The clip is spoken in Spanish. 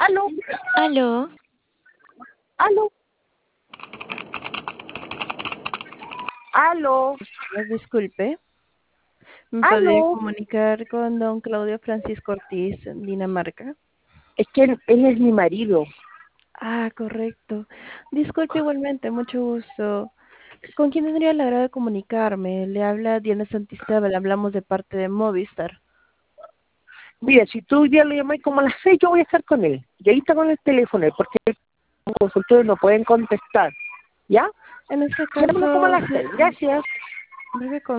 Aló, Aló, aló, aló, disculpe, ¿me podría aló. comunicar con don Claudio Francisco Ortiz en Dinamarca? Es que él es mi marido. Ah, correcto. Disculpe igualmente, mucho gusto. ¿Con quién tendría el agrado de comunicarme? Le habla Diana Santisteban, hablamos de parte de Movistar. Mira, si tú hoy día le llamas como a las 6, yo voy a estar con él. Y ahí está con el teléfono, porque los consultores no pueden contestar. ¿Ya? En este Llámalo como a caso, las 6. Gracias. debe